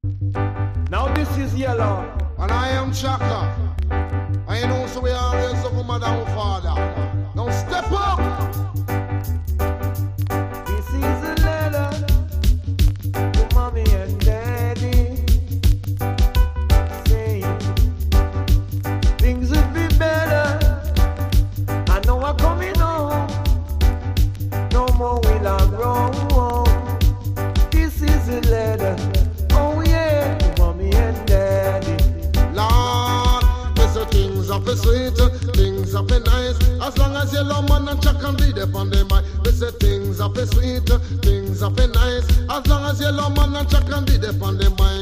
Now this is Yellow. And I am Chaka. I know so we always look at Madam Father. Now step up. This is a letter to mommy and daddy, saying things would be better. I know I'm coming home. No more will I roam. This is a letter. Oh yeah, to mommy and daddy. Lord, me say things up is sweet, things up is nice. As long as Yellow Man and Chuck can be there on the mic. Me say things up is sweet, things up is nice. As long as Yellow Man and Chuck can be there on the mic.